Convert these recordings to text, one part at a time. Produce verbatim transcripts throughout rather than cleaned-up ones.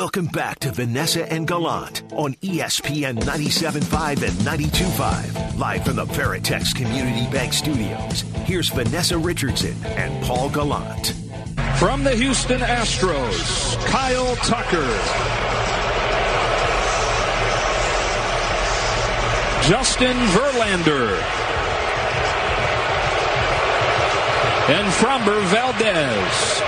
Welcome back to Vanessa and Gallant on E S P N ninety-seven point five and ninety-two point five. Live from the Veritex Community Bank Studios. Here's Vanessa Richardson and Paul Gallant. From the Houston Astros, Kyle Tucker. Justin Verlander. And Framber Valdez.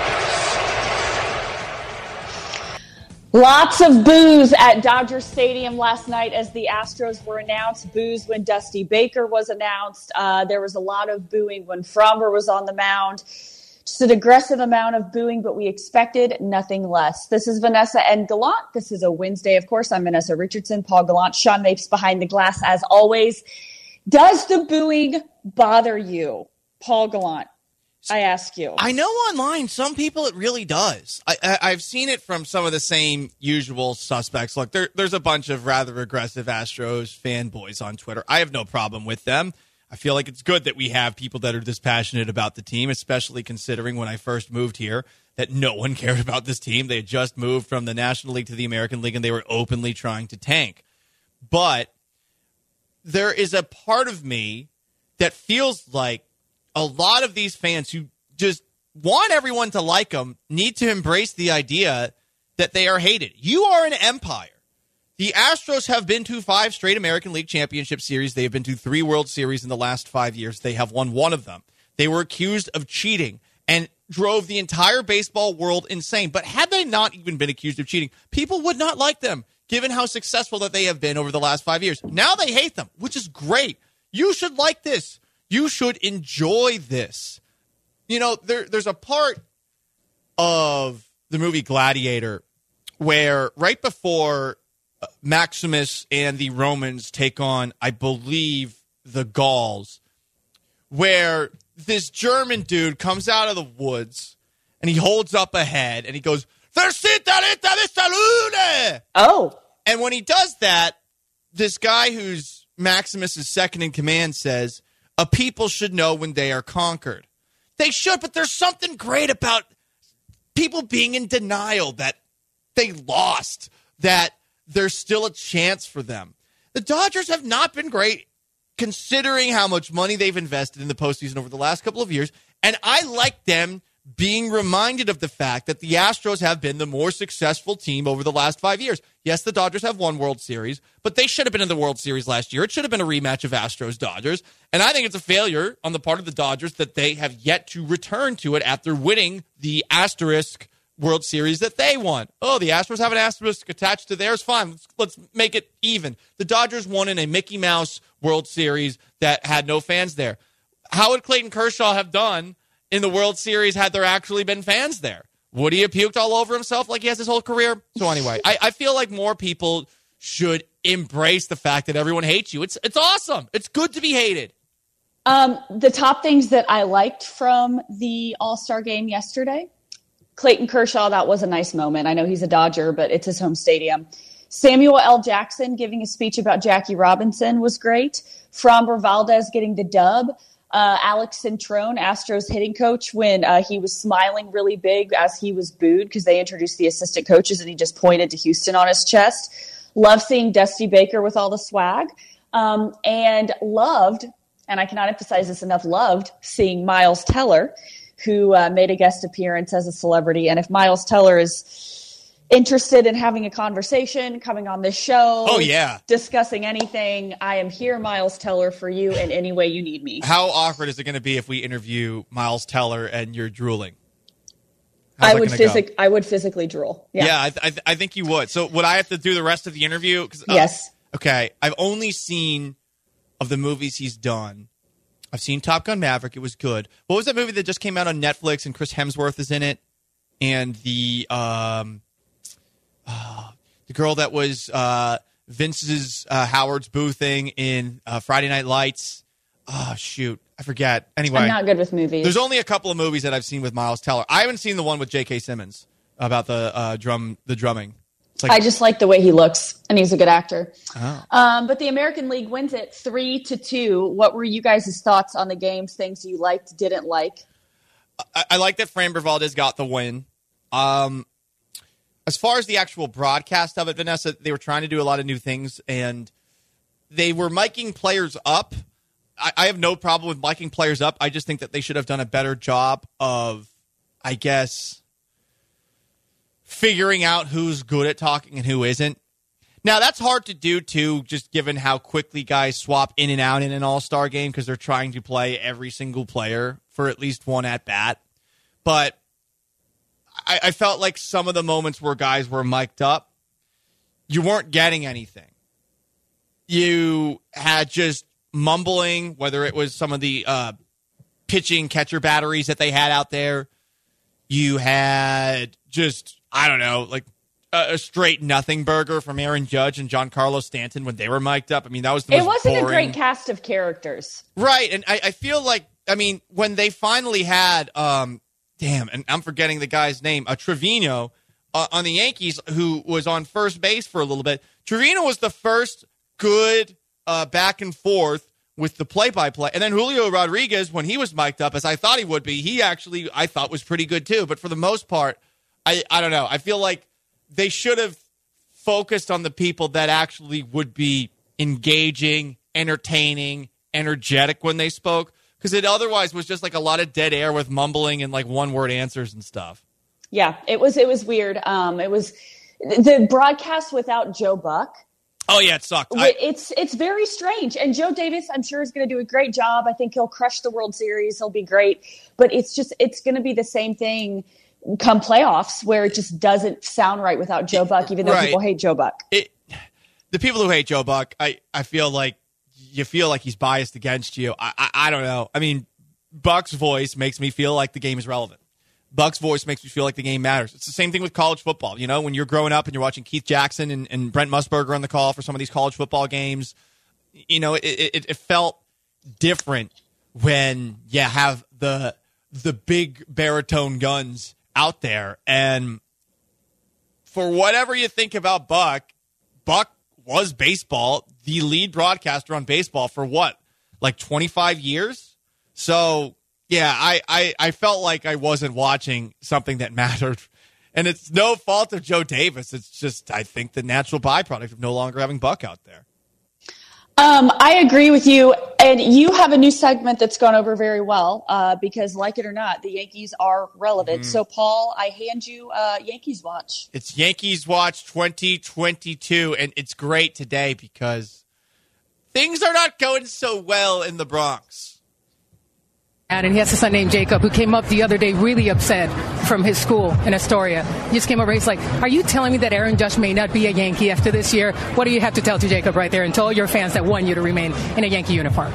Lots of boos at Dodger Stadium last night as the Astros were announced. Boos when Dusty Baker was announced. Uh, there was a lot of booing when Framber was on the mound. Just an aggressive amount of booing, but we expected nothing less. This is Vanessa and Gallant. This is a Wednesday, of course. I'm Vanessa Richardson, Paul Gallant, Sean Mapes behind the glass as always. Does the booing bother you, Paul Gallant? I ask you. I know online, some people it really does. I, I, I've seen it from some of the same usual suspects. Look, there, there's a bunch of rather aggressive Astros fanboys on Twitter. I have no problem with them. I feel like it's good that we have people that are this passionate about the team, especially considering when I first moved here that no one cared about this team. They had just moved from the National League to the American League, and they were openly trying to tank. But there is a part of me that feels like a lot of these fans who just want everyone to like them need to embrace the idea that they are hated. You are an empire. The Astros have been to five straight American League Championship Series. They have been to three World Series in the last five years. They have won one of them. They were accused of cheating and drove the entire baseball world insane. But had they not even been accused of cheating, people would not like them, given how successful that they have been over the last five years. Now they hate them, which is great. You should like this. You should enjoy this. You know, there, there's a part of the movie Gladiator where right before Maximus and the Romans take on, I believe, the Gauls, where this German dude comes out of the woods and he holds up a head and he goes, Versitarita de salute! Oh. And when he does that, this guy who's Maximus's second in command says, a people should know when they are conquered. They should, but there's something great about people being in denial that they lost, that there's still a chance for them. The Dodgers have not been great considering how much money they've invested in the postseason over the last couple of years, and I like them being reminded of the fact that the Astros have been the more successful team over the last five years. Yes, the Dodgers have won World Series, but they should have been in the World Series last year. It should have been a rematch of Astros-Dodgers, and I think it's a failure on the part of the Dodgers that they have yet to return to it after winning the asterisk World Series that they won. Oh, the Astros have an asterisk attached to theirs? Fine, let's, let's make it even. The Dodgers won in a Mickey Mouse World Series that had no fans there. How would Clayton Kershaw have done in the World Series had there actually been fans there? Would he have puked all over himself like he has his whole career? So anyway, I, I feel like more people should embrace the fact that everyone hates you. It's it's awesome. It's good to be hated. Um, the top things that I liked from the All-Star game yesterday, Clayton Kershaw, that was a nice moment. I know he's a Dodger, but it's his home stadium. Samuel L. Jackson giving a speech about Jackie Robinson was great. Framber Valdez getting the dub. Uh, Alex Centrone, Astros hitting coach, when uh, he was smiling really big as he was booed because they introduced the assistant coaches and he just pointed to Houston on his chest. Love seeing Dusty Baker with all the swag. Um, and loved, and I cannot emphasize this enough, loved seeing Miles Teller, who uh, made a guest appearance as a celebrity. And if Miles Teller is interested in having a conversation, coming on this show, oh yeah, discussing anything, I am here, Miles Teller, for you in any way you need me. How awkward is it going to be if we interview Miles Teller and you're drooling? How's I would physic- I would physically drool. Yeah, yeah I, th- I, th- I think you would. So would I have to do the rest of the interview? 'Cause, uh, yes. Okay, I've only seen of the movies he's done. I've seen Top Gun Maverick. It was good. What was that movie that just came out on Netflix and Chris Hemsworth is in it? And the um, uh, the girl that was uh, Vince's uh, Howard's Boo thing in uh, Friday Night Lights. Oh, shoot. I forget. Anyway. I'm not good with movies. There's only a couple of movies that I've seen with Miles Teller. I haven't seen the one with J K. Simmons about the uh, drum, the drumming. It's like, I just like the way he looks, and he's a good actor. Oh. Um, but the American League wins it three to two. What were you guys' thoughts on the games? Things you liked, didn't like? I, I like that Framber Valdez got the win. Um, as far as the actual broadcast of it, Vanessa, they were trying to do a lot of new things, and they were miking players up. I, I have no problem with miking players up. I just think that they should have done a better job of, I guess, figuring out who's good at talking and who isn't. Now, that's hard to do, too, just given how quickly guys swap in and out in an all-star game because they're trying to play every single player for at least one at-bat. But I, I felt like some of the moments where guys were mic'd up, you weren't getting anything. You had just mumbling, whether it was some of the uh, pitching catcher batteries that they had out there. You had just, I don't know, like a, a straight nothing burger from Aaron Judge and Giancarlo Stanton when they were mic'd up. I mean, that was the most It wasn't boring. a great cast of characters. Right, and I, I feel like, I mean, when they finally had, um, damn, and I'm forgetting the guy's name, uh, Trevino uh, on the Yankees, who was on first base for a little bit. Trevino was the first good uh, back and forth with the play-by-play. And then Julio Rodriguez, when he was mic'd up, as I thought he would be, he actually, I thought, was pretty good too. But for the most part, I, I don't know. I feel like they should have focused on the people that actually would be engaging, entertaining, energetic when they spoke. Because it otherwise was just like a lot of dead air with mumbling and like one-word answers and stuff. Yeah, it was it was weird. Um, it was the broadcast without Joe Buck. Oh, yeah, it sucked. I, It's it's very strange. And Joe Davis, I'm sure, is going to do a great job. I think he'll crush the World Series. He'll be great. But it's just it's going to be the same thing come playoffs where it just doesn't sound right without Joe Buck, even though right. people hate Joe Buck. It, the people who hate Joe Buck, I, I feel like you feel like he's biased against you. I, I I don't know. I mean, Buck's voice makes me feel like the game is relevant. Buck's voice makes me feel like the game matters. It's the same thing with college football. You know, when you're growing up and you're watching Keith Jackson and, and Brent Musburger on the call for some of these college football games, you know, it, it, it felt different when you have the the big baritone guns out there. And for whatever you think about Buck, Buck was baseball, the lead broadcaster on baseball for what, like twenty-five years? So, yeah, I, I, I felt like I wasn't watching something that mattered. And it's no fault of Joe Davis. It's just, I think, the natural byproduct of no longer having Buck out there. Um, I agree with you. And you have a new segment that's gone over very well uh, because, like it or not, the Yankees are relevant. Mm. So, Paul, I hand you uh, Yankees Watch. It's Yankees Watch twenty twenty-two, and it's great today because things are not going so well in the Bronx. And he has a son named Jacob who came up the other day really upset from his school in Astoria. He just came over and he's like, are you telling me that Aaron Judge may not be a Yankee after this year? What do you have to tell to Jacob right there and tell your fans that want you to remain in a Yankee uniform?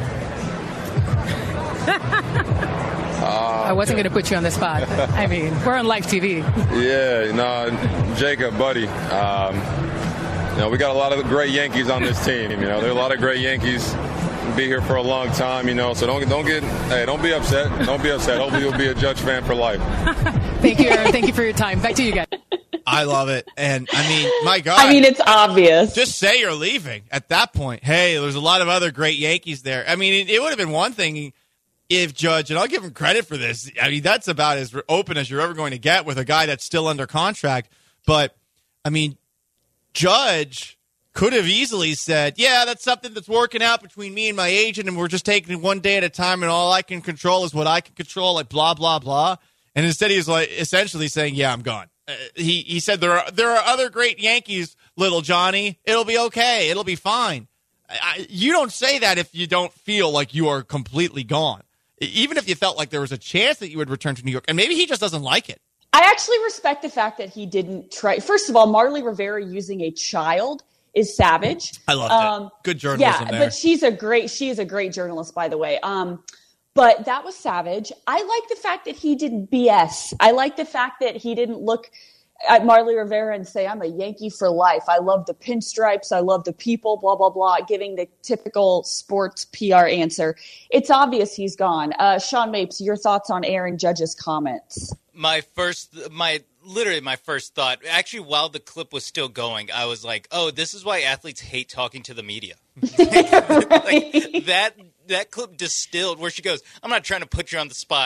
Uh, I wasn't going to put you on the spot. I mean, we're on live T V. Yeah, no, Jacob, buddy. Um, you know, we got a lot of great Yankees on this team. You know, there are a lot of great Yankees. Be here for a long time, you know, so don't don't get hey don't be upset don't be upset hopefully you'll be a Judge fan for life. Thank you, Aaron. Thank you for your time. Back to you guys. I love it. And I mean, my God, I mean, it's obvious. Just say you're leaving at that point. Hey, there's a lot of other great Yankees there. I mean, it, it would have been one thing if Judge, and I'll give him credit for this, I mean, that's about as open as you're ever going to get with a guy that's still under contract. But I mean, Judge could have easily said, yeah, that's something that's working out between me and my agent, and we're just taking it one day at a time, and all I can control is what I can control, like blah, blah, blah. And instead he's like essentially saying, yeah, I'm gone. Uh, he he said, there are there are other great Yankees, little Johnny. It'll be okay. It'll be fine. I, you don't say that if you don't feel like you are completely gone. Even if you felt like there was a chance that you would return to New York. And maybe he just doesn't like it. I actually respect the fact that he didn't try. First of all, Marly Rivera using a child is savage. I loved um, it. Good journalism yeah, there. But she's a great, she is a great journalist, by the way. Um, but that was savage. I like the fact that he didn't B S. I like the fact that he didn't look at Marly Rivera and say, I'm a Yankee for life. I love the pinstripes. I love the people, blah, blah, blah, giving the typical sports P R answer. It's obvious he's gone. Uh, Sean Mapes, your thoughts on Aaron Judge's comments? My first, my literally my first thought, actually, while the clip was still going, I was like, oh, this is why athletes hate talking to the media. Like, that that clip distilled where she goes, I'm not trying to put you on the spot.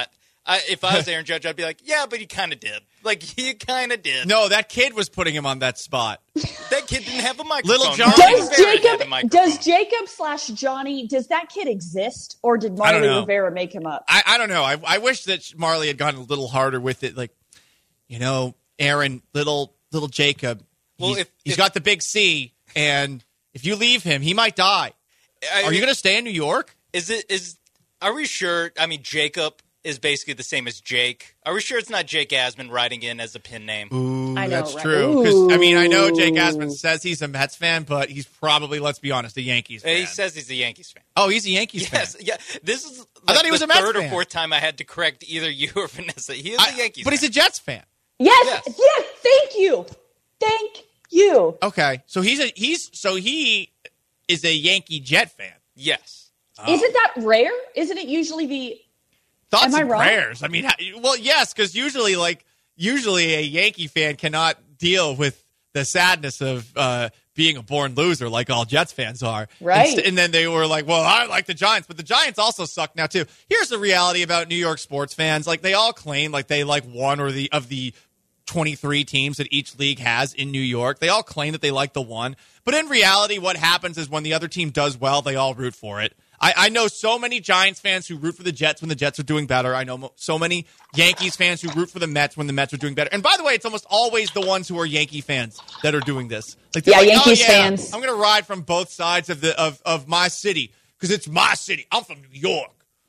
I, if I was Aaron Judge, I'd be like, yeah, but he kind of did. Like, he kind of did. No, that kid was putting him on that spot. That kid didn't have a microphone. Little Johnny. Does Rivera had a Jacob, microphone. does Jacob slash Johnny, does that kid exist, or did I don't Marley know. Rivera make him up? I, I don't know. I, I wish that Marley had gotten a little harder with it. Like, you know, Aaron, little little Jacob, Well, he's, if- he's if- got the big C, and if you leave him, he might die. I Are you mean, going to stay in New York? Is it is? Are we sure? I mean, Jacob is basically the same as Jake. Are we sure it's not Jake Asman writing in as a pin name? Ooh, I know, that's right? true. 'Cause, I mean, I know Jake Ooh. Asman says he's a Mets fan, but he's probably, let's be honest, a Yankees fan. He says he's a Yankees fan. oh, he's a Yankees Yes, fan. yeah. This is. Like I thought he was the a Mets third fan. or fourth time I had to correct either you or Vanessa. He is I- a Yankees but fan. he's a Jets fan. Yes, Yes. yes, thank you. Thank you. Okay, so he's a he's so he is a Yankee Jet fan. Yes. Isn't that rare? Isn't it usually the Thoughts Am I and wrong? prayers. I mean, how- well, yes, because usually, like, usually a Yankee fan cannot deal with the sadness of uh, being a born loser, like all Jets fans are. Right. And, and then they were like, "Well, I like the Giants, but the Giants also suck now too." Here's the reality about New York sports fans: like, they all claim like they like one or the of the twenty-three teams that each league has in New York. They all claim that they like the one, but in reality, what happens is when the other team does well, they all root for it. I, I know so many Giants fans who root for the Jets when the Jets are doing better. I know mo- so many Yankees fans who root for the Mets when the Mets are doing better. And by the way, it's almost always the ones who are Yankee fans that are doing this. Like, they're Yeah, like, Yankees oh, yeah, fans. I'm going to ride from both sides of the of, of my city because it's my city. I'm from New York.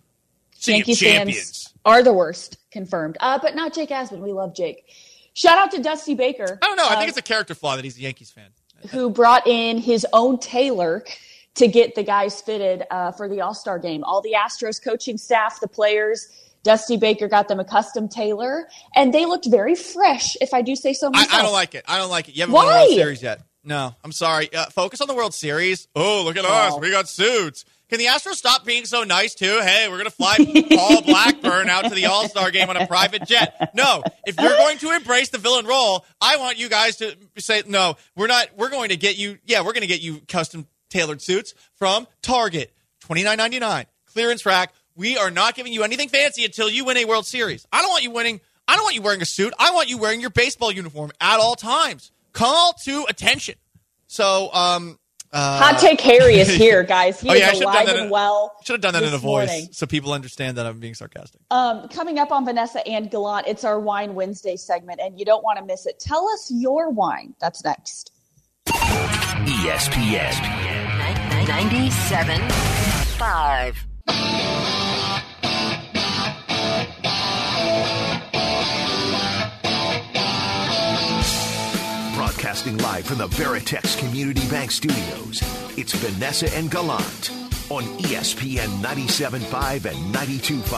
City Yankees of champions. fans are the worst, confirmed. Uh, but not Jake Asman. We love Jake. Shout out to Dusty Baker. I don't know. I uh, think it's a character flaw that he's a Yankees fan. who brought in his own tailor to get the guys fitted uh, for the All-Star game. All the Astros coaching staff, the players, Dusty Baker got them a custom tailor, and they looked very fresh, if I do say so I, myself. I don't like it. I don't like it. You haven't won the Why? World Series yet. No, I'm sorry. Uh, focus on the World Series. Oh, look at us. Oh. We got suits. Can the Astros stop being so nice, too? Hey, we're going to fly Paul Blackburn out to the All-Star game on a private jet. No, if you're going to embrace the villain role, I want you guys to say, no, we're not. We're going to get you, yeah, we're going to get you custom tailored suits from Target, twenty-nine ninety-nine, clearance rack. We are not giving you anything fancy until you win a World Series. I don't want you winning. I don't want you wearing a suit. I want you wearing your baseball uniform at all times. Call to attention. So, um, uh, Hot Take Harry is here, guys. He Oh, yeah, I is should've alive done that and in- well. should have done that in a this voice morning. so people understand that I'm being sarcastic. Um, coming up on Vanessa and Gallant, it's our Wine Wednesday segment, and you don't want to miss it. Tell us your wine. That's next. E S P N. ninety-seven point five. Broadcasting live from the Veritex Community Bank Studios, it's Vanessa and Gallant on E S P N ninety-seven point five and ninety-two point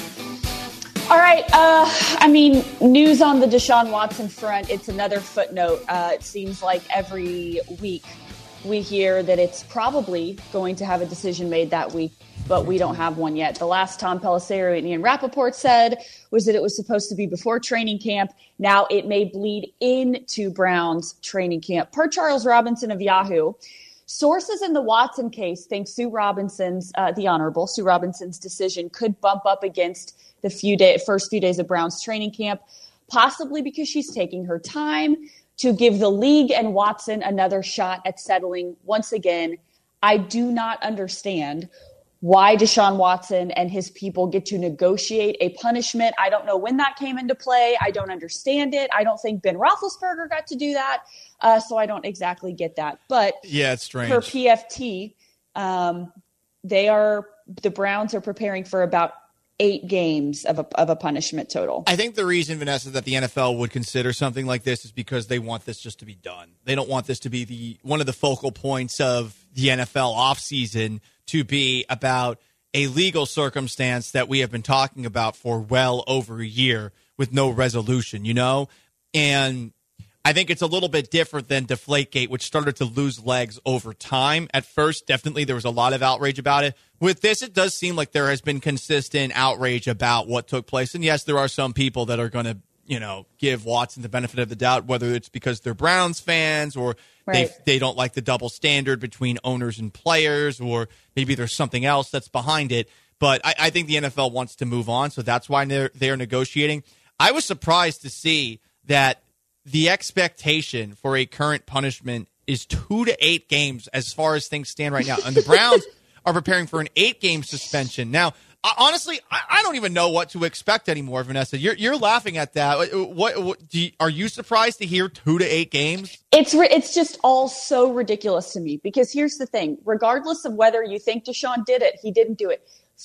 five. All right. Uh, I mean, news on the Deshaun Watson front. It's another footnote. Uh, it seems like every week we hear that it's probably going to have a decision made that week, but we don't have one yet. The last Tom Pelissero and Ian Rappaport said was that it was supposed to be before training camp. Now it may bleed into Browns training camp. Per Charles Robinson of Yahoo, sources in the Watson case think Sue Robinson's, uh, the Honorable Sue Robinson's decision could bump up against the few day, first few days of Browns training camp, possibly because she's taking her time to give the league and Watson another shot at settling once again. I do not understand why Deshaun Watson and his people get to negotiate a punishment. I don't know when that came into play. I don't understand it. I don't think Ben Roethlisberger got to do that. Uh, so I don't exactly get that. But Yeah, it's strange. per P F T, um, they are the Browns are preparing for about eight games of a of a punishment total. I think the reason, Vanessa, that the N F L would consider something like this is because they want this just to be done. They don't want this to be the one of the focal points of the N F L offseason to be about a legal circumstance that we have been talking about for well over a year with no resolution, you know? And I think it's a little bit different than Deflategate, which started to lose legs over time. At first, definitely there was a lot of outrage about it. With this, it does seem like there has been consistent outrage about what took place. And yes, there are some people that are going to, you know, give Watson the benefit of the doubt, whether it's because they're Browns fans or Right. they they don't like the double standard between owners and players, or maybe there's something else that's behind it. But I, I think the N F L wants to move on, so that's why they're, they're negotiating. I was surprised to see that the expectation for a current punishment is two to eight games as far as things stand right now. And the Browns are preparing for an eight-game suspension. Now, honestly, I, I don't even know what to expect anymore, Vanessa. You're you're laughing at that. What, what do you, are you surprised to hear two to eight games? It's it's just all so ridiculous to me because here's the thing. Regardless of whether you think Deshaun did it, he didn't do it.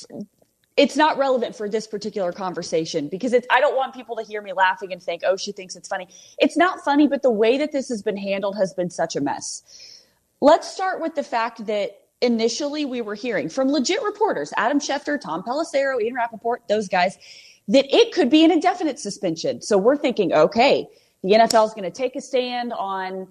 It's not relevant for this particular conversation because it's, I don't want people to hear me laughing and think, oh, she thinks it's funny. It's not funny, but the way that this has been handled has been such a mess. Let's start with the fact that initially we were hearing from legit reporters, Adam Schefter, Tom Pelissero, Ian Rappaport, those guys, that it could be an indefinite suspension. So we're thinking, okay, the N F L is going to take a stand on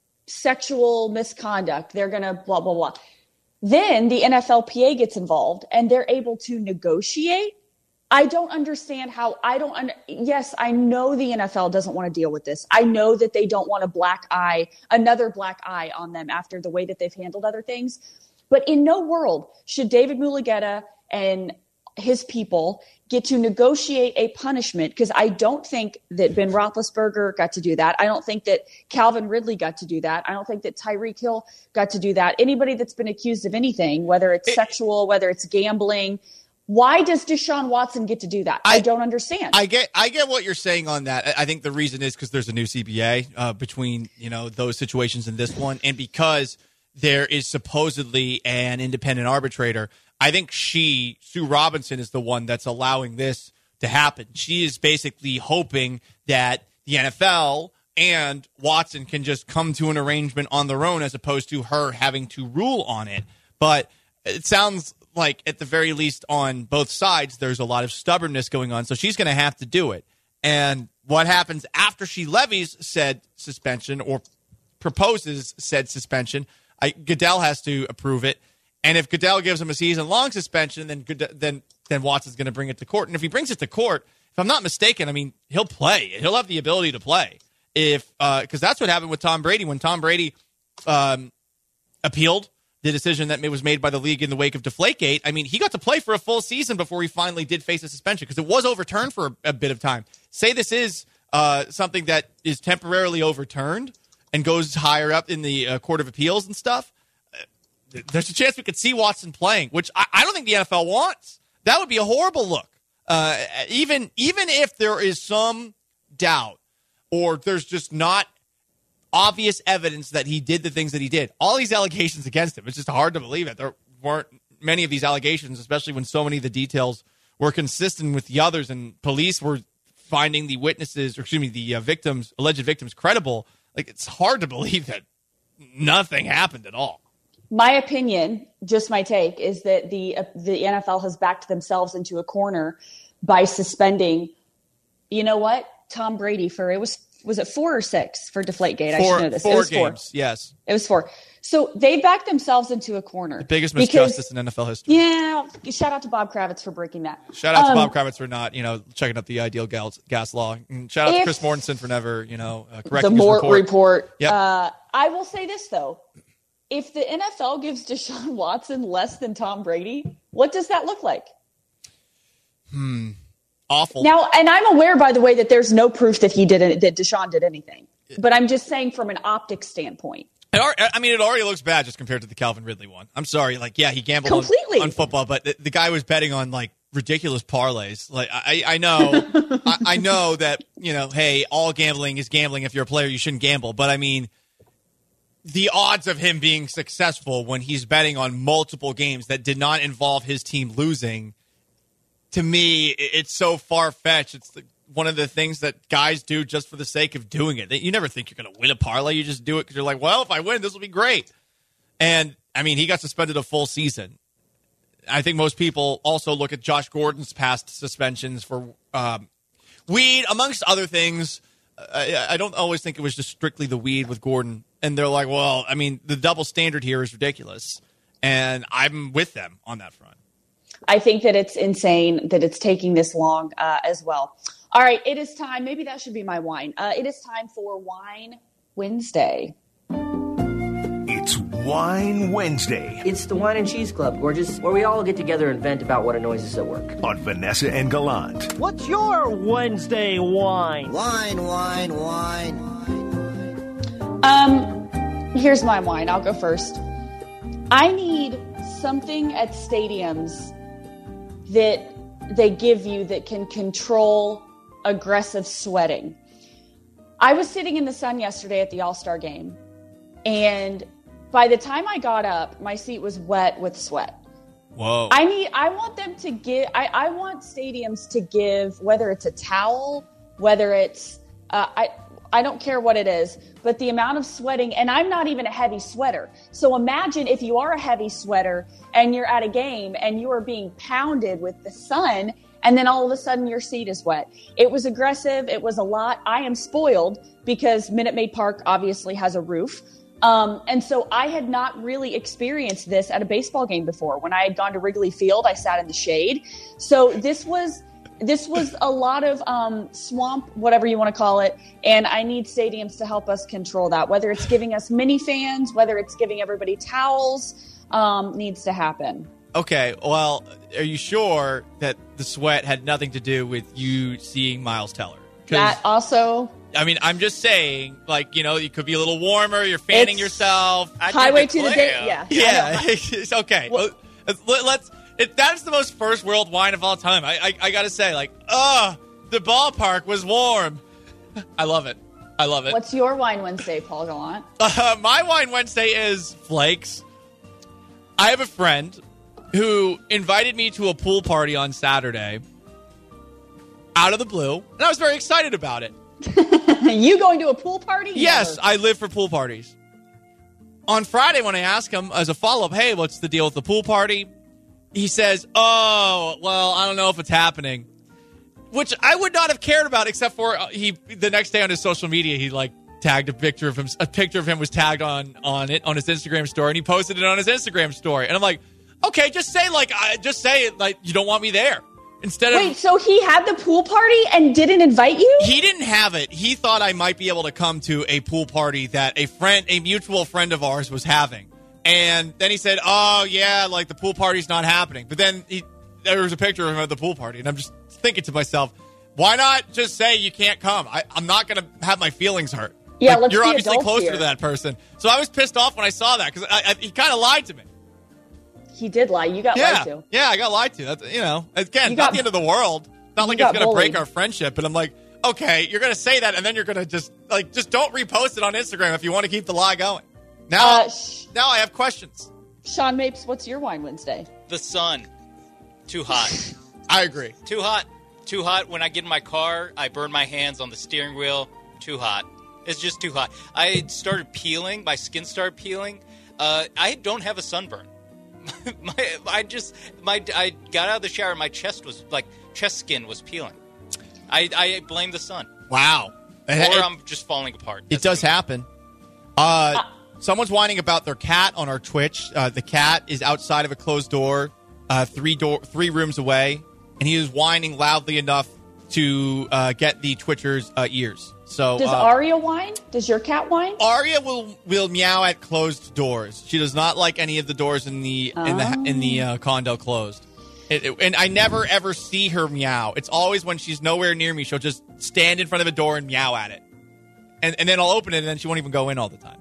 sexual misconduct. They're going to blah, blah, blah. Then the N F L P A gets involved and they're able to negotiate. I don't understand how I don't. Un- yes, I know the N F L doesn't want to deal with this. I know that they don't want a black eye, another black eye on them after the way that they've handled other things. But in no world should David Mulugheta and his people get to negotiate a punishment, because I don't think that Ben Roethlisberger got to do that. I don't think that Calvin Ridley got to do that. I don't think that Tyreek Hill got to do that. Anybody that's been accused of anything, whether it's it, sexual, whether it's gambling, why does Deshaun Watson get to do that? I, I don't understand. I get I get what you're saying on that. I think the reason is because there's a new C B A uh, between, you know, those situations and this one, and because there is supposedly an independent arbitrator. I think she, Sue Robinson, is the one that's allowing this to happen. She is basically hoping that the N F L and Watson can just come to an arrangement on their own as opposed to her having to rule on it. But it sounds like, at the very least, on both sides, there's a lot of stubbornness going on. So she's going to have to do it. And what happens after she levies said suspension or proposes said suspension, I, Goodell has to approve it. And if Goodell gives him a season-long suspension, then then then Watson's going to bring it to court. And if he brings it to court, if I'm not mistaken, I mean, he'll play. He'll have the ability to play. If because uh, that's what happened with Tom Brady. When Tom Brady um, appealed the decision that was made by the league in the wake of Deflategate, I mean, he got to play for a full season before he finally did face a suspension because it was overturned for a, a bit of time. Say this is uh, something that is temporarily overturned and goes higher up in the uh, Court of Appeals and stuff. There's a chance we could see Watson playing, which I, I don't think the N F L wants. That would be a horrible look. Uh, even even if there is some doubt or there's just not obvious evidence that he did the things that he did, all these allegations against him, it's just hard to believe it. There weren't many of these allegations, especially when so many of the details were consistent with the others and police were finding the witnesses, or excuse me, the uh, victims, alleged victims credible. Like, it's hard to believe that nothing happened at all. My opinion, just my take, is that the uh, the N F L has backed themselves into a corner by suspending, you know what, Tom Brady for, it was, was it four or six for Deflategate? Four, I should know this. Four it was games, four. yes. It was four. So they backed themselves into a corner. The biggest because, misjustice in N F L history. Yeah, shout out to Bob Kravitz for breaking that. Shout out um, to Bob Kravitz for not, you know, checking out the ideal gas, gas law. And shout out if, to Chris Mortensen for never, you know, uh, correcting the Mort his report. report. Yep. Uh, I will say this, though. If the N F L gives Deshaun Watson less than Tom Brady, what does that look like? Hmm. Awful. Now, and I'm aware, by the way, that there's no proof that he did it, that Deshaun did anything. But I'm just saying from an optics standpoint. It are, I mean, it already looks bad just compared to the Calvin Ridley one. I'm sorry. Like, yeah, he gambled Completely. on, on football, but the, the guy was betting on, like, ridiculous parlays. Like, I, I know, I, I know that, you know, hey, all gambling is gambling. If you're a player, you shouldn't gamble. But, I mean, the odds of him being successful when he's betting on multiple games that did not involve his team losing, to me, it's so far-fetched. It's the, one of the things that guys do just for the sake of doing it. You never think you're going to win a parlay. You just do it because you're like, well, if I win, this will be great. And, I mean, he got suspended a full season. I think most people also look at Josh Gordon's past suspensions for um, weed, amongst other things. I, I don't always think it was just strictly the weed with Gordon. And they're like, well, I mean, the double standard here is ridiculous. And I'm with them on that front. I think that it's insane that it's taking this long uh, as well. All right, it is time. Maybe that should be my wine. Uh, it is time for Wine Wednesday. It's Wine Wednesday. It's the Wine and Cheese Club, gorgeous, where we all get together and vent about what annoys us at work. On Vanessa and Gallant. What's your Wednesday wine? Wine, wine, wine. Um, here's my wine. I'll go first. I need something at stadiums that they give you that can control aggressive sweating. I was sitting in the sun yesterday at the All-Star game, and by the time I got up, my seat was wet with sweat. Whoa. I need, I want them to give, I, I want stadiums to give, whether it's a towel, whether it's, uh, I, I don't care what it is, but the amount of sweating, and I'm not even a heavy sweater. So imagine if you are a heavy sweater and you're at a game and you are being pounded with the sun, and then all of a sudden your seat is wet. It was aggressive. It was a lot. I am spoiled because Minute Maid Park obviously has a roof. Um, and so I had not really experienced this at a baseball game before. When I had gone to Wrigley Field, I sat in the shade. So this was this was a lot of um, swamp, whatever you want to call it. And I need stadiums to help us control that, whether it's giving us mini fans, whether it's giving everybody towels, um, needs to happen. Okay, well, are you sure that the sweat had nothing to do with you seeing Miles Teller? That also... I mean, I'm just saying, like, you know, you could be a little warmer, you're fanning It's yourself. Highway to the day, yeah. Yeah, it's okay. Well, let's... It, that's the most first world wine of all time. I, I, I got to say, like, oh, the ballpark was warm. I love it. I love it. What's your Wine Wednesday, Paul Gallant? Uh, my Wine Wednesday is flakes. I have a friend who invited me to a pool party on Saturday out of the blue, and I was very excited about it. You going to a pool party? Yes, Never. I live for pool parties. On Friday, when I asked him as a follow-up, hey, what's the deal with the pool party? He says, oh, well, I don't know if it's happening, which I would not have cared about, except for uh, he the next day on his social media, he like tagged a picture of him. A picture of him was tagged on on it on his Instagram story, and he posted it on his Instagram story. And I'm like, okay, just say like, uh, just say it like you don't want me there. Instead of wait, so he had the pool party and didn't invite you? He didn't have it. He thought I might be able to come to a pool party that a friend, a mutual friend of ours, was having. And then he said, oh, yeah, like the pool party's not happening. But then he, there was a picture of him at the pool party. And I'm just thinking to myself, why not just say you can't come? I, I'm not going to have my feelings hurt. Yeah, like, let's you're be obviously adults closer here. to that person. So I was pissed off when I saw that because I, I, he kind of lied to me. He did lie. You got yeah. lied to. Yeah, I got lied to. That's, you know, again, You not got- the end of the world. Not like you it's got going to break bullied. our friendship. But I'm like, okay, you're going to say that, and then you're going to just, like, just don't repost it on Instagram if you want to keep the lie going. Now, Uh, sh- now I have questions. Sean Mapes, what's your Wine Wednesday? The sun. Too hot. I agree. Too hot. Too hot. When I get in my car, I burn my hands on the steering wheel. Too hot. It's just too hot. I started peeling. My skin started peeling. Uh, I don't have a sunburn. my, I just, my, I got out of the shower. My chest was like, chest skin was peeling. I, I blame the sun. Wow. Or It- I'm just falling apart. It does happen. Uh, someone's whining about their cat on our Twitch. Uh, the cat is outside of a closed door, uh, three door, three rooms away, and he is whining loudly enough to uh, get the Twitcher's uh, ears. So, Does uh, Aria whine? Does your cat whine? Aria will will meow at closed doors. She does not like any of the doors in the in the in the uh, condo closed. It, it- and I never ever see her meow. It's always when she's nowhere near me. She'll just stand in front of a door and meow at it, and and then I'll open it, and then she won't even go in all the time.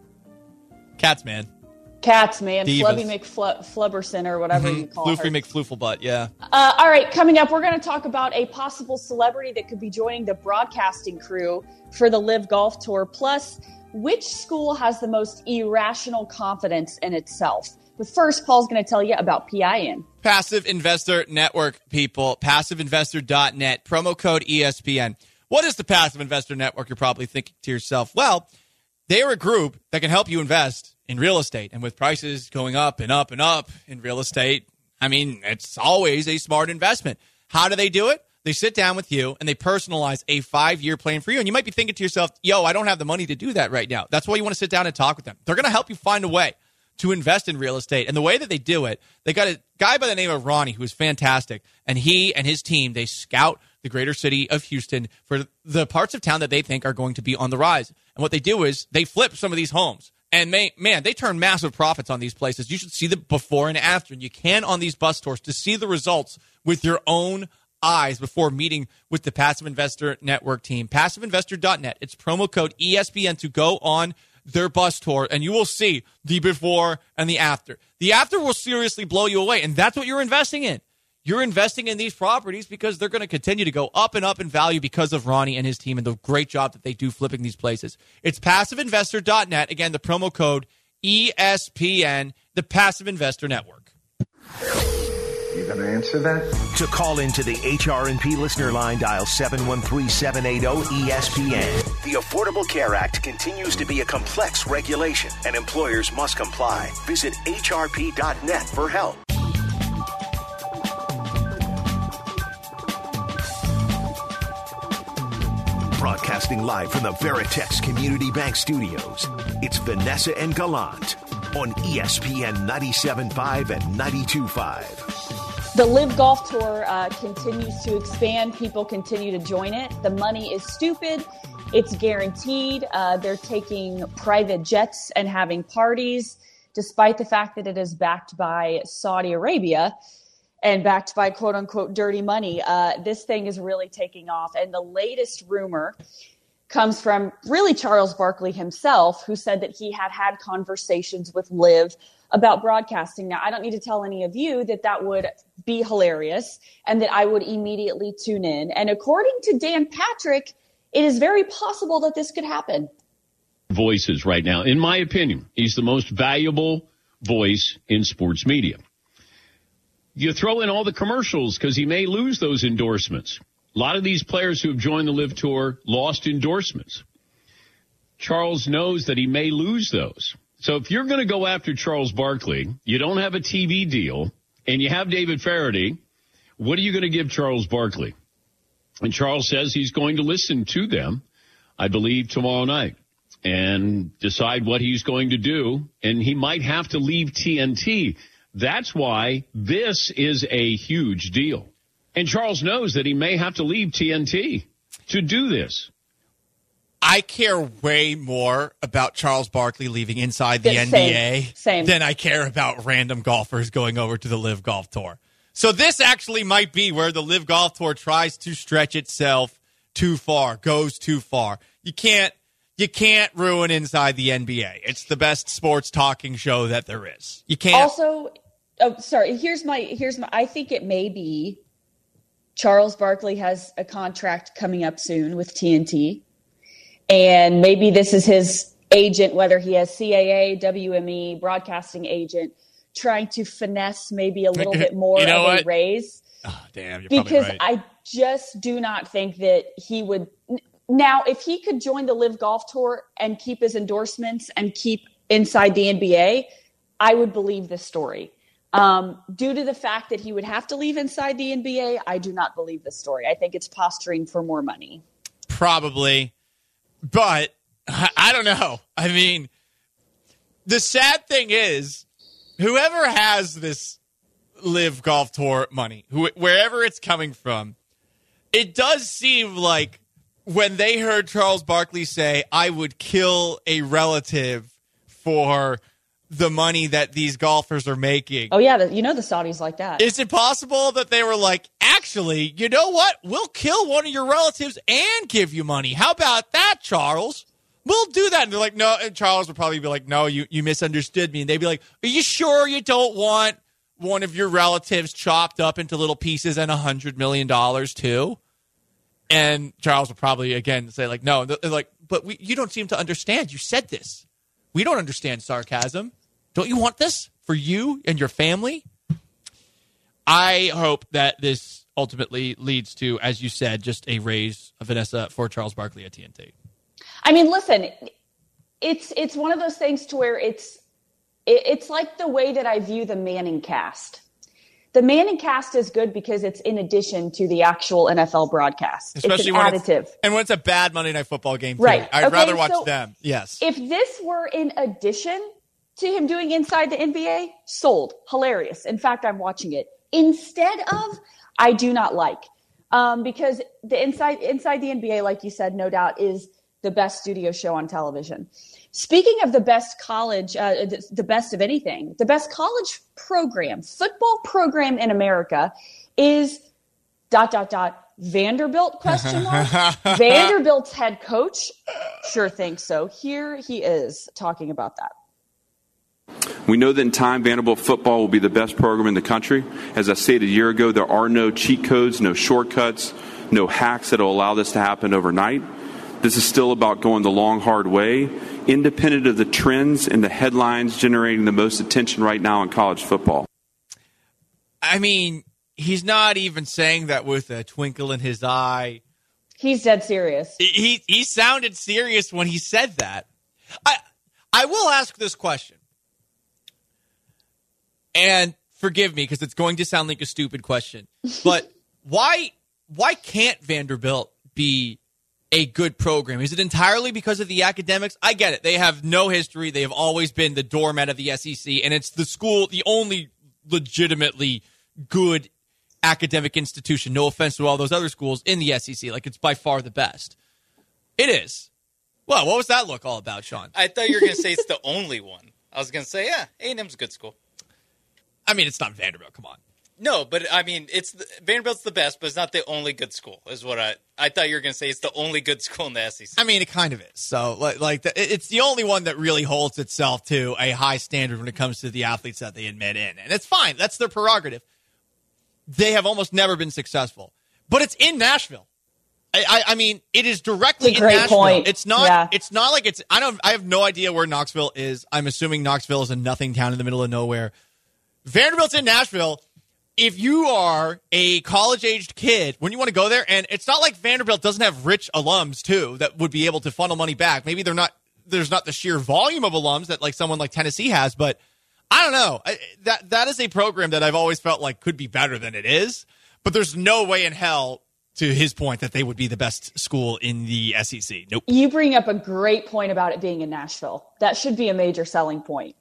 Cats, man. Cats, man. Divas. Flubby McFlubberson or whatever you call her. Floofy McFlooflebutt, yeah. Uh, all right, coming up, we're going to talk about a possible celebrity that could be joining the broadcasting crew for the Live Golf Tour. Plus, which school has the most irrational confidence in itself? But first, Paul's going to tell you about P I N. Passive Investor Network, people. passive investor dot net. Promo code E S P N. What is the Passive Investor Network? You're probably thinking to yourself, well, they are a group that can help you invest in real estate. And with prices going up and up and up in real estate, I mean, it's always a smart investment. How do they do it? They sit down with you and they personalize a five-year plan for you. And you might be thinking to yourself, yo, I don't have the money to do that right now. That's why you want to sit down and talk with them. They're going to help you find a way to invest in real estate. And the way that they do it, they got a guy by the name of Ronnie who is fantastic. And he and his team, they scout the greater city of Houston for the parts of town that they think are going to be on the rise. And what they do is they flip some of these homes. And may, man, they turn massive profits on these places. You should see the before and after. And you can on these bus tours to see the results with your own eyes before meeting with the Passive Investor Network team. passive investor dot net. It's promo code E S P N to go on their bus tour, and you will see the before and the after. The after will seriously blow you away, and that's what you're investing in. You're investing in these properties because they're going to continue to go up and up in value because of Ronnie and his team and the great job that they do flipping these places. It's passive investor dot net. Again, the promo code E S P N, the Passive Investor Network. You going to answer that? To call into the H R and P listener line, dial seven one three, seven eight zero, E S P N. The Affordable Care Act continues to be a complex regulation, and employers must comply. Visit H R P dot net for help. Broadcasting live from the Veritex Community Bank Studios, it's Vanessa and Gallant on E S P N ninety-seven point five and ninety-two point five. The Live Golf Tour uh, continues to expand. People continue to join it. The money is stupid. It's guaranteed. Uh, they're taking private jets and having parties, despite the fact that it is backed by Saudi Arabia and backed by quote-unquote dirty money. Uh, this thing is really taking off. And the latest rumor comes from really Charles Barkley himself, who said that he had had conversations with Liv about broadcasting. Now, I don't need to tell any of you that that would be hilarious and that I would immediately tune in. And according to Dan Patrick, it is very possible that this could happen. Voices right now, in my opinion, he's the most valuable voice in sports media. You throw in all the commercials because he may lose those endorsements. A lot of these players who have joined the Live Tour lost endorsements. Charles knows that he may lose those. So if you're going to go after Charles Barkley, you don't have a T V deal, and you have David Faraday, what are you going to give Charles Barkley? And Charles says he's going to listen to them, I believe, tomorrow night and decide what he's going to do. And he might have to leave T N T. That's why this is a huge deal. And Charles knows that he may have to leave T N T to do this. I care way more about Charles Barkley leaving inside the N B A same, same. than I care about random golfers going over to the Live Golf Tour. So this actually might be where the Live Golf Tour tries to stretch itself too far, goes too far. You can't you can't ruin inside the N B A. It's the best sports talking show that there is. You can't. Also, oh, sorry, here's my here's my I think it may be Charles Barkley has a contract coming up soon with T N T. And maybe this is his agent, whether he has C A A, W M E, broadcasting agent, trying to finesse maybe a little bit more you know of what? a raise. Oh, damn, you're because probably right. I just do not think that he would. Now, if he could join the Live Golf Tour and keep his endorsements and keep inside the N B A, I would believe this story. Um, due to the fact that he would have to leave inside the N B A, I do not believe this story. I think it's posturing for more money. Probably. But I don't know. I mean, the sad thing is, whoever has this Live Golf Tour money, who, wherever it's coming from, it does seem like when they heard Charles Barkley say, I would kill a relative for the money that these golfers are making. Oh, yeah. You know the Saudis like that. Is it possible that they were like, actually, you know what? We'll kill one of your relatives and give you money. How about that, Charles? We'll do that. And they're like, no. And Charles would probably be like, no, you, you misunderstood me. And they'd be like, are you sure you don't want one of your relatives chopped up into little pieces and one hundred million dollars too? And Charles would probably, again, say like, no. They're like, but we, you don't seem to understand. You said this. We don't understand sarcasm. Don't you want this for you and your family? I hope that this ultimately leads to, as you said, just a raise, Vanessa, for Charles Barkley at T N T. I mean, listen, it's it's one of those things to where it's it, it's like the way that I view the Manning cast. The Manning cast is good because it's in addition to the actual N F L broadcast. Especially it's an when additive. It's, and when it's a bad Monday Night Football game, too. Right. I'd okay, rather watch so them. Yes. If this were in addition to him doing inside the N B A, sold. Hilarious. In fact, I'm watching it. Instead of, I do not like. Um, because the inside inside the N B A, like you said, no doubt, is the best studio show on television. Speaking of the best college, uh, the, the best of anything, the best college program, football program in America is dot, dot, dot, Vanderbilt, question mark. Vanderbilt's head coach sure thinks so. Here he is talking about that. We know that in time, Vanderbilt football will be the best program in the country. As I stated a year ago, there are no cheat codes, no shortcuts, no hacks that will allow this to happen overnight. This is still about going the long, hard way, independent of the trends and the headlines generating the most attention right now in college football. I mean, he's not even saying that with a twinkle in his eye. He's dead serious. He he, he sounded serious when he said that. I I will ask this question. And forgive me because it's going to sound like a stupid question. But why why can't Vanderbilt be a good program? Is it entirely because of the academics? I get it. They have no history. They have always been the doormat of the S E C, and it's the school, the only legitimately good academic institution. No offense to all those other schools in the S E C. Like, it's by far the best. It is. Well, what was that look all about, Sean? I thought you were going to say it's the only one. I was going to say, yeah, A and M's a good school. I mean, it's not Vanderbilt. Come on. No, but I mean, it's the, Vanderbilt's the best, but it's not the only good school. Is what I I thought you were going to say. It's the only good school in the S E C. I mean, it kind of is. So, like, like the, it's the only one that really holds itself to a high standard when it comes to the athletes that they admit in, and it's fine. That's their prerogative. They have almost never been successful, but it's in Nashville. I, I, I mean, it is directly it's a in great Nashville. Point. It's not. Yeah. It's not like it's. I don't. I have no idea where Knoxville is. I'm assuming Knoxville is a nothing town in the middle of nowhere. Vanderbilt's in Nashville. If you are a college-aged kid, when you want to go there, and it's not like Vanderbilt doesn't have rich alums too that would be able to funnel money back. Maybe they're not. There's not the sheer volume of alums that like someone like Tennessee has, but I don't know. I, that that is a program that I've always felt like could be better than it is. But there's no way in hell, to his point, that they would be the best school in the S E C. Nope. You bring up a great point about it being in Nashville. That should be a major selling point.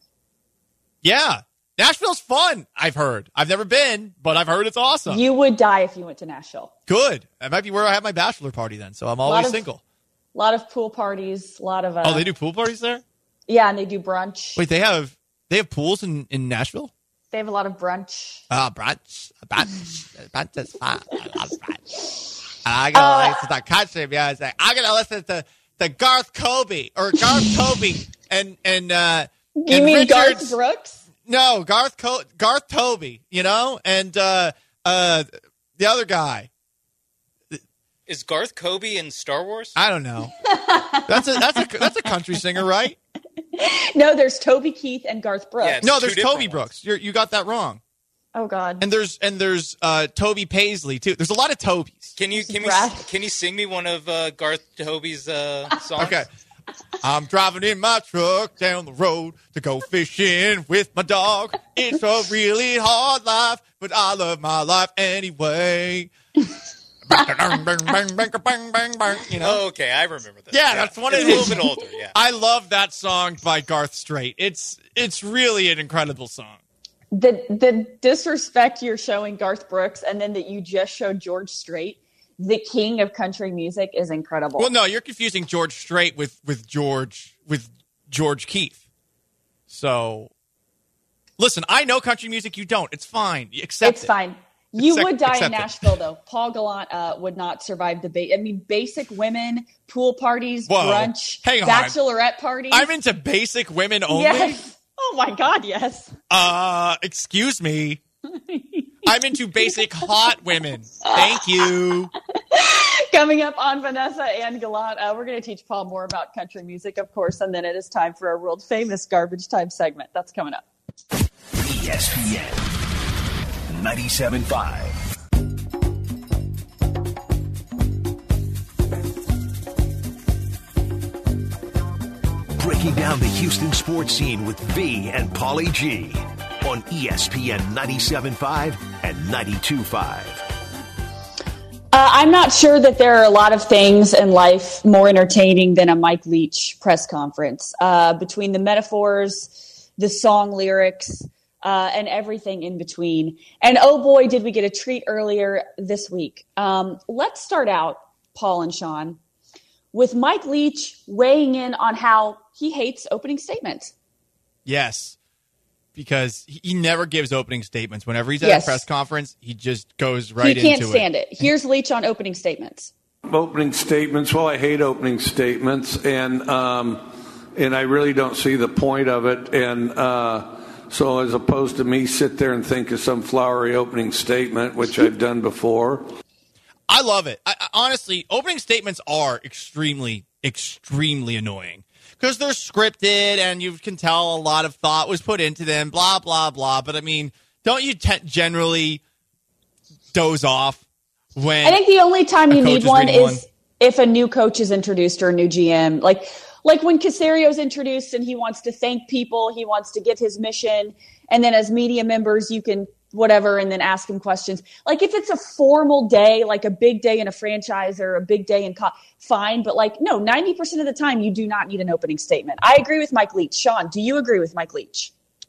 Yeah. Nashville's fun, I've heard. I've never been, but I've heard it's awesome. You would die if you went to Nashville. Good. That might be where I have my bachelor party then, so I'm always of, single. A lot of pool parties, a lot of... Uh, oh, they do pool parties there? Yeah, and they do brunch. Wait, they have they have pools in, in Nashville? They have a lot of brunch. Ah, uh, brunch. Brunch. Brunch is fun. I love brunch. I gotta uh, listen to country music. I gotta listen to, to Garth Kobe, or Garth Toby, and... and uh, You and mean Richards. Garth Brooks? No, Garth Co- Garth Toby, you know, and uh, uh, the other guy. Is Garth Kobe in Star Wars? I don't know. That's a that's a that's a country singer, right? No, there's Toby Keith and Garth Brooks. Yeah, no, there's Toby ones. Brooks. You you got that wrong. Oh God. And there's and there's uh, Toby Paisley too. There's a lot of Tobys. Can you can we, can you sing me one of uh, Garth Toby's uh, songs? Okay. I'm driving in my truck down the road to go fishing with my dog. It's a really hard life, but I love my life anyway. You know? Oh, okay, I remember that. Yeah, that's one of it's the a little bit older. Yeah, I love that song by Garth Strait. It's it's really an incredible song. The the disrespect you're showing Garth Brooks, and then that you just showed George Strait, the king of country music, is incredible. Well, no, you're confusing George Strait with, with George with George Keith. So, listen, I know country music. You don't. It's fine. Accept it's it. fine. You Accept, would die in it. Nashville, though. Paul Gallant uh, would not survive the bait. I mean, basic women, pool parties, Whoa. brunch, Hang on. bachelorette parties. I'm into basic women only? Yes. Oh, my God, yes. Uh, excuse me. I'm into basic hot women. Thank you. Coming up on Vanessa and Gallant, uh, we're going to teach Paul more about country music, of course, and then it is time for our world-famous garbage time segment. That's coming up. E S P N ninety-seven point five. Breaking down the Houston sports scene with V and Paulie G on E S P N ninety-seven point five and ninety-two point five. Uh, I'm not sure that there are a lot of things in life more entertaining than a Mike Leach press conference. Uh, between the metaphors, the song lyrics, uh, and everything in between. And oh boy, did we get a treat earlier this week. Um, let's start out, Paul and Sean, with Mike Leach weighing in on how he hates opening statements. Yes, because he never gives opening statements. Whenever he's at Yes. a press conference, he just goes right into it. He can't stand it. Here's Leach on opening statements. Opening statements. Well, I hate opening statements, and um, and I really don't see the point of it. And uh, so, as opposed to me sit there and think of some flowery opening statement, which I've done before. I love it. I, I, honestly, opening statements are extremely, extremely annoying because they're scripted and you can tell a lot of thought was put into them, blah, blah, blah. But, I mean, don't you te- generally doze off when I think the only time you need one is one? if a new coach is introduced or a new G M. Like like when Casario's introduced and he wants to thank people, he wants to give his mission, and then as media members you can whatever and then ask him questions. Like if it's a formal day, like a big day in a franchise or a big day in co- fine, but like no, ninety percent of the time you do not need an opening statement. I agree with Mike Leach. Sean, do you agree with Mike Leach?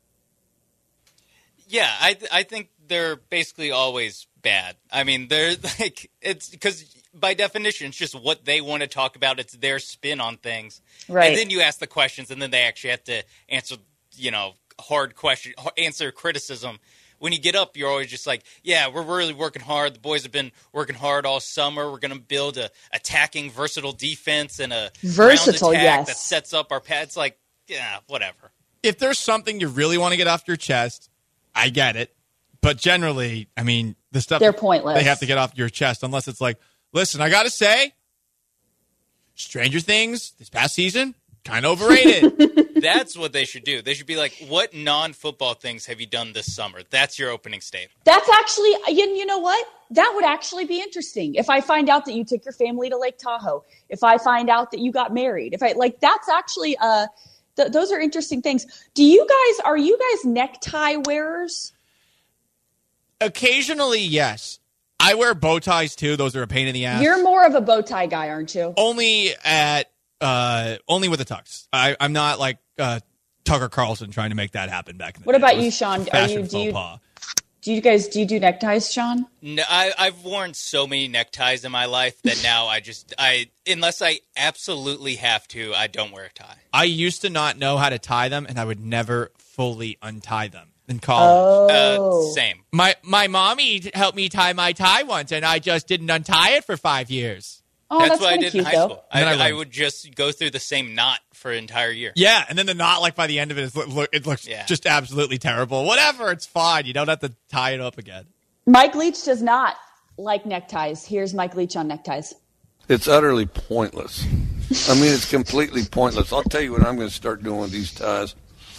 Yeah, I th- I think they're basically always bad. I mean, they're like it's because by definition, it's just what they want to talk about. It's their spin on things, right? And then you ask the questions, and then they actually have to answer, you know, hard question, answer criticism. When you get up, you're always just like, yeah, we're really working hard. The boys have been working hard all summer. We're going to build a attacking, versatile defense and a versatile, ground attack yes. that sets up our pads. Like, yeah, whatever. If there's something you really want to get off your chest, I get it. But generally, I mean, the stuff they're pointless. They have to get off your chest unless it's like, listen, I got to say, Stranger Things this past season, kind of overrated. That's what they should do. They should be like, what non-football things have you done this summer? That's your opening statement. That's actually, you, you know what? That would actually be interesting. If I find out that you took your family to Lake Tahoe, if I find out that you got married, if I like, that's actually, uh, th- those are interesting things. Do you guys, are you guys necktie wearers? Occasionally, yes. I wear bow ties too. Those are a pain in the ass. You're more of a bow tie guy, aren't you? Only at, uh, only with the tux. I, I'm not like, uh, Tucker Carlson trying to make that happen back in the What day. about you, Sean? Are you, do you, do you guys, do you do neckties, Sean? No, I, I've worn so many neckties in my life that now I just, I unless I absolutely have to, I don't wear a tie. I used to not know how to tie them, and I would never fully untie them in college. Oh. Uh, same. My my mommy helped me tie my tie once, and I just didn't untie it for five years. Oh, that's, that's what I kinda did cute, in high though. school. I, And then I I learned. would just go through the same knot for an entire year. Yeah, and then the knot, like by the end of it, is look, it looks Yeah. just absolutely terrible. Whatever, it's fine. You don't have to tie it up again. Mike Leach does not like neckties. Here's Mike Leach on neckties. It's utterly pointless. I mean, it's completely pointless. I'll tell you what I'm going to start doing with these ties.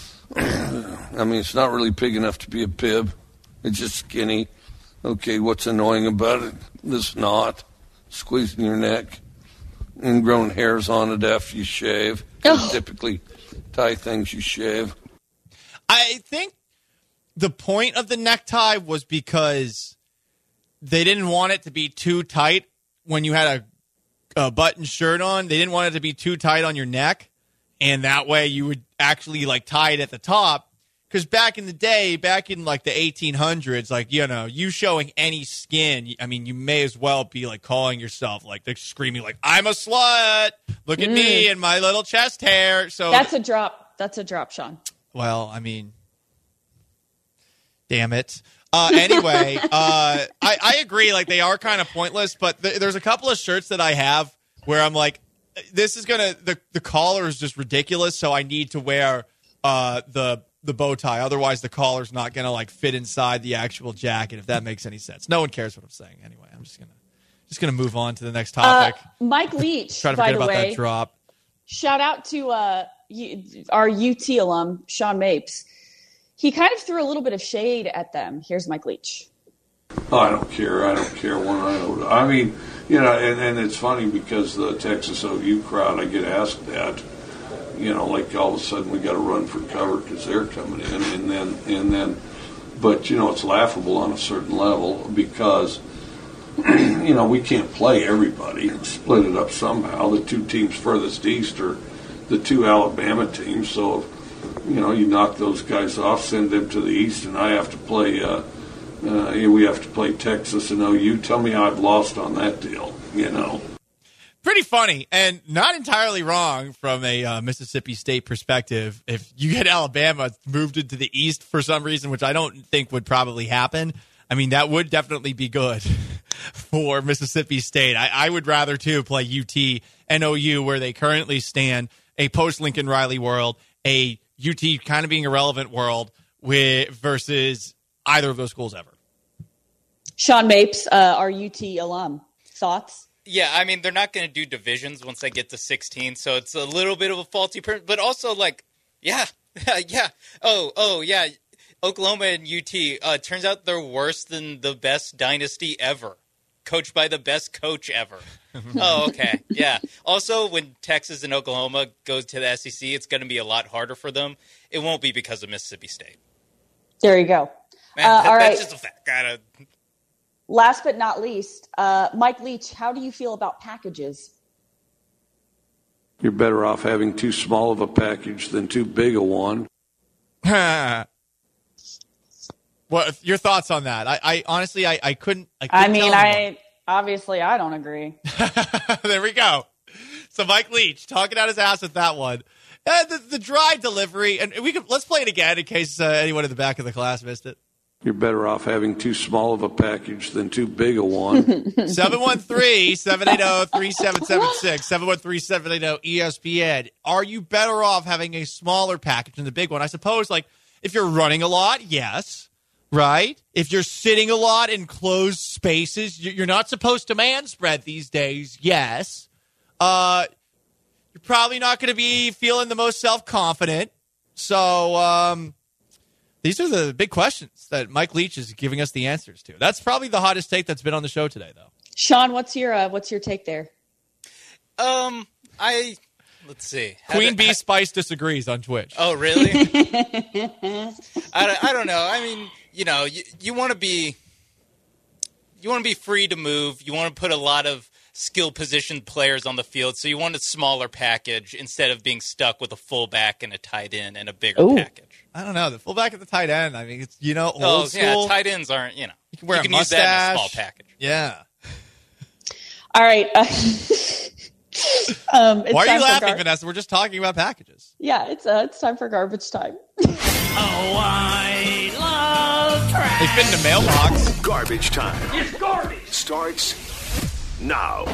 I mean, it's not really big enough to be a bib. It's just skinny. Okay, what's annoying about it? This knot, squeezing your neck, ingrown hairs on it after you shave. Oh. Typically, tie things you shave. I think the point of the necktie was because they didn't want it to be too tight when you had a, a button shirt on. They didn't want it to be too tight on your neck, and that way you would actually like tie it at the top. Because back in the day, back in like the eighteen hundreds, like, you know, you showing any skin, I mean, you may as well be like calling yourself like, they're screaming like, I'm a slut. Look at Mm. me and my little chest hair. So That's a drop. That's a drop, Sean. well, I mean, damn it. Uh, anyway, uh, I, I agree. Like, they are kind of pointless, but th- there's a couple of shirts that I have where I'm like, this is going to, the, the collar is just ridiculous, so I need to wear uh, the the bow tie. Otherwise, the collar's not going to, like, fit inside the actual jacket, if that makes any sense. No one cares what I'm saying. Anyway, I'm just going to just gonna move on to the next topic. Uh, Mike Leach, Try to by forget the about way, that drop. shout out to uh, you, our U T alum, Sean Mapes. He kind of threw a little bit of shade at them. Here's Mike Leach. Oh, I don't care. I don't care one iota. I mean, you know, and, and it's funny because the Texas O U crowd, I get asked that, you know, like all of a sudden we got to run for cover because they're coming in, and then, and then, but, you know, it's laughable on a certain level because, you know, we can't play everybody, split it up somehow. The two teams furthest east are the two Alabama teams, so, you know, you knock those guys off, send them to the east, and I have to play, uh, uh, we have to play Texas and O U. Tell me how I've lost on that deal, you know. pretty funny and not entirely wrong from a uh, Mississippi State perspective. If you get Alabama moved into the East for some reason, which I don't think would probably happen, I mean, that would definitely be good for Mississippi State. I, I would rather, too, play U T and O U where they currently stand, a post-Lincoln Riley world, a U T kind of being irrelevant world with versus either of those schools ever. Sean Mapes, uh, our U T alum. Thoughts? Yeah, I mean, they're not going to do divisions once they get to sixteen, so it's a little bit of a faulty print. But also, like, yeah, yeah. Oh, oh, yeah. Oklahoma and U T, uh, turns out they're worse than the best dynasty ever, coached by the best coach ever. Oh, okay, yeah. Also, when Texas and Oklahoma go to the S E C, it's going to be a lot harder for them. It won't be because of Mississippi State. There you go. Man, uh, that, all that's right. just a fact. Gotta... Last but not least, uh, Mike Leach, how do you feel about packages? You're better off having too small of a package than too big a one. What your thoughts on that? I, I honestly, I, I couldn't. I, I couldn't mean, tell I anyone. obviously I don't agree. There we go. So Mike Leach talking out his ass with that one. Uh, the, the dry delivery, and we could let's play it again in case uh, anyone in the back of the class missed it. You're better off having too small of a package than too big a one. seven one three, seven eight zero, three seven seven six, seven one three, seven eight zero, E S P N. Are you better off having a smaller package than the big one? I suppose, like, if you're running a lot, yes, right? If you're sitting a lot in closed spaces, you're not supposed to man spread these days, yes. Uh, you're probably not going to be feeling the most self-confident. So, um... these are the big questions that Mike Leach is giving us the answers to. That's probably the hottest take that's been on the show today, though. Sean, what's your uh, what's your take there? Um, I let's see. How Queen did, Bee how, Spice disagrees on Twitch. Oh, really? I, I don't know. I mean, you know, you, you want to be you want to be free to move. You want to put a lot of skill position players on the field, so you want a smaller package instead of being stuck with a fullback and a tight end and a bigger Ooh. package. I don't know. The fullback at the tight end, I mean, it's, you know, old oh, school. yeah, tight ends aren't, you know. You can wear you a can mustache. use that in a small package. Yeah. All right. Uh, um, it's Why are time you for laughing, gar- Vanessa? We're just talking about packages. Yeah, it's uh, it's time for garbage time. Oh, I love trash. They fit in the mailbox. Garbage time It's garbage. starts now.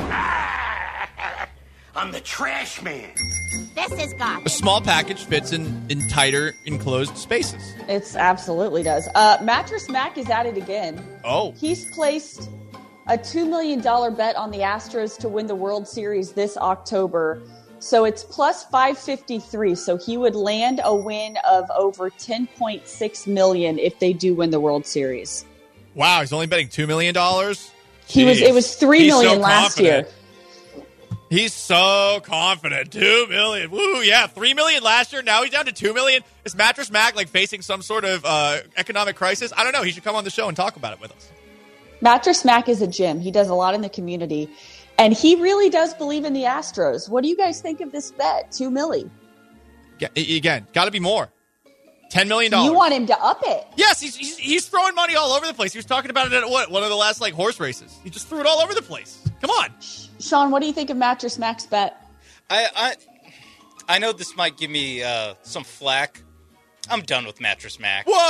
I'm the trash man. This is A garbage. small package fits in, in tighter, enclosed spaces. It's absolutely does. Uh, Mattress Mac is at it again. Oh. He's placed a two million dollars bet on the Astros to win the World Series this October. So it's plus five fifty-three. So he would land a win of over ten point six million dollars if they do win the World Series. Wow, he's only betting two million dollars? He was. It was three He's million so last confident. year. He's so confident. Two million. Woo, yeah. Three million last year. Now he's down to two million. Is Mattress Mac like facing some sort of uh, economic crisis? I don't know. He should come on the show and talk about it with us. Mattress Mac is a gym. He does a lot in the community. And he really does believe in the Astros. What do you guys think of this bet? Two milli. Yeah, again, got to be more. Ten million dollars. You want him to up it? Yes, he's, he's he's throwing money all over the place. He was talking about it at what one of the last like horse races. He just threw it all over the place. Come on, Sean. What do you think of Mattress Mac's bet? I I, I know this might give me uh, some flack. I'm done with Mattress Mac. Whoa!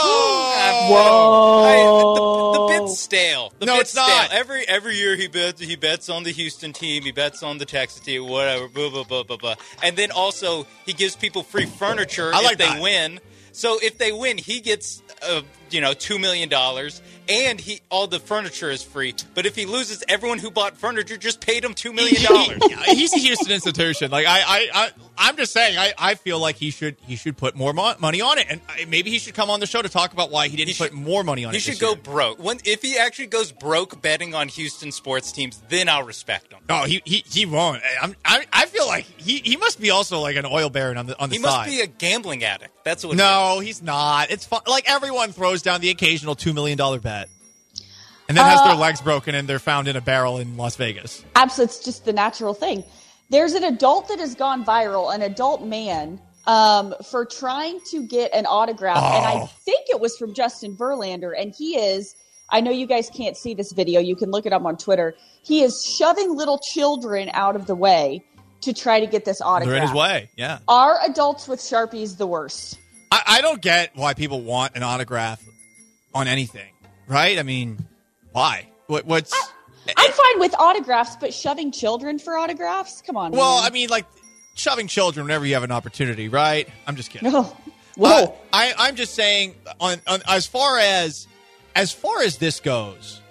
Whoa! I, the, the bit's stale. The No, bit's it's not. Stale. Every every year he bets he bets on the Houston team. He bets on the Texas team. Whatever. Blah blah blah blah blah. And then also he gives people free furniture I if like they that. win. So if they win, he gets uh, you know two million dollars, and he all the furniture is free. But if he loses, everyone who bought furniture just paid him two million dollars. He's a Houston institution. Like I, I, I, I'm just saying. I, I feel like he should he should put more mo- money on it, and I- maybe he should come on the show to talk about why he didn't He should- put more money on He it. should this go year. broke. When if he actually goes broke betting on Houston sports teams, then I'll respect him. Oh, he he, he won't. I'm, I I feel like he, he must be also like an oil baron on the on the He side. must be a gambling addict. That's what. No, he's not. It's fun. Like everyone throws down the occasional two million dollar bet, and then has Uh, their legs broken and they're found in a barrel in Las Vegas. Absolutely, it's just the natural thing. There's an adult that has gone viral, an adult man, um, for trying to get an autograph, and I Oh. think it was from Justin Verlander, and he is I know you guys can't see this video. You can look it up on Twitter. He is shoving little children out of the way to try to get this autograph. They're in his way, yeah. Are adults with Sharpies the worst? I, I don't get why people want an autograph on anything, right? I mean, why? What, what's... I, I'm fine with autographs, but shoving children for autographs? Come on, Well, man. I mean, like, shoving children whenever you have an opportunity, right? I'm just kidding. No. Whoa. Uh, I, I'm just saying, on, on as far as as far as this goes,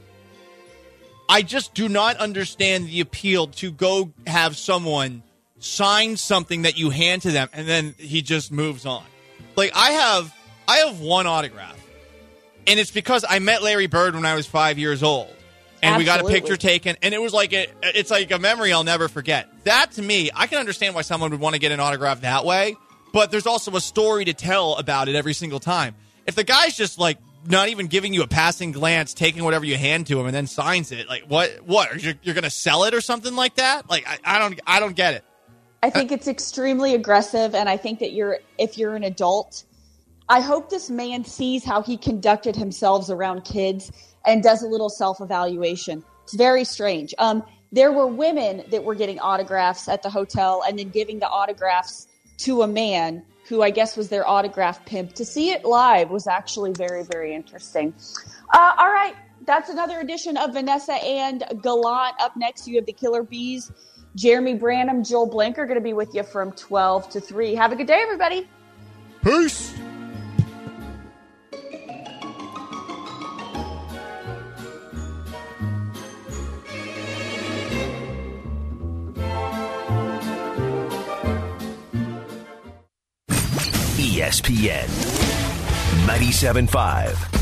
I just do not understand the appeal to go have someone sign something that you hand to them and then he just moves on. Like, I have I have one autograph, and it's because I met Larry Bird when I was five years old. And Absolutely. we got a picture taken, and it was like a, it's like a memory I'll never forget. That, to me, I can understand why someone would want to get an autograph that way, but there's also a story to tell about it every single time. If the guy's just, like, not even giving you a passing glance, taking whatever you hand to him, and then signs it, like, what? What? Are you, you're going to sell it or something like that? Like, I, I don't I don't get it. I think it's extremely aggressive, and I think that you're if you're an adult, I hope this man sees how he conducted himself around kids and does a little self-evaluation. It's very strange. Um, there were women that were getting autographs at the hotel and then giving the autographs to a man who I guess was their autograph pimp. To see it live was actually very, very interesting. Uh, all right, that's another edition of Vanessa and Gallant. Up next, you have the Killer Bees. Jeremy Branham, Joel Blank are going to be with you from twelve to three. Have a good day, everybody. Peace. E S P N ninety-seven point five.